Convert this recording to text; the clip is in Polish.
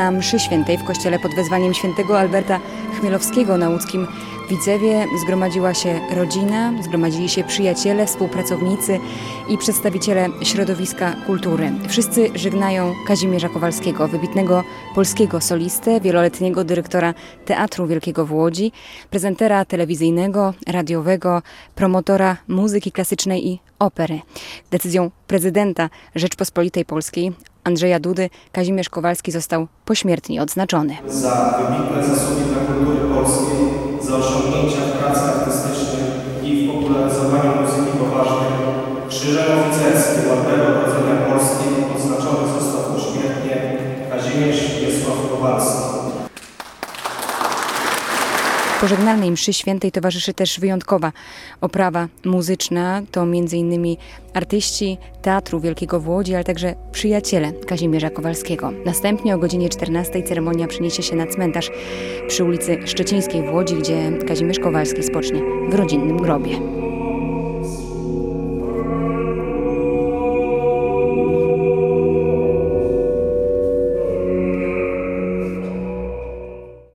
Na mszy świętej w kościele pod wezwaniem świętego Alberta Chmielowskiego na łódzkim Widzewie zgromadziła się rodzina, zgromadzili się przyjaciele, współpracownicy i przedstawiciele środowiska kultury. Wszyscy żegnają Kazimierza Kowalskiego, wybitnego polskiego solistę, wieloletniego dyrektora Teatru Wielkiego w Łodzi, prezentera telewizyjnego, radiowego, promotora muzyki klasycznej i opery. Decyzją prezydenta Rzeczpospolitej Polskiej Andrzeja Dudy Kazimierz Kowalski został pośmiertnie odznaczony. Za wybitne zasługi dla kultury polskiej, za osiągnięcia w pracy artystycznej i w popularyzowaniu muzyki poważnej, Krzyżem Oficerskim Orderu Odrodzenia Polski odznaczony został pośmiertnie Kazimierz Wiesław Kowalski. Pożegnalnej mszy świętej towarzyszy też wyjątkowa oprawa muzyczna. To m.in. artyści Teatru Wielkiego w Łodzi, ale także przyjaciele Kazimierza Kowalskiego. Następnie o godzinie 14 ceremonia przeniesie się na cmentarz przy ulicy Szczecińskiej w Łodzi, gdzie Kazimierz Kowalski spocznie w rodzinnym grobie.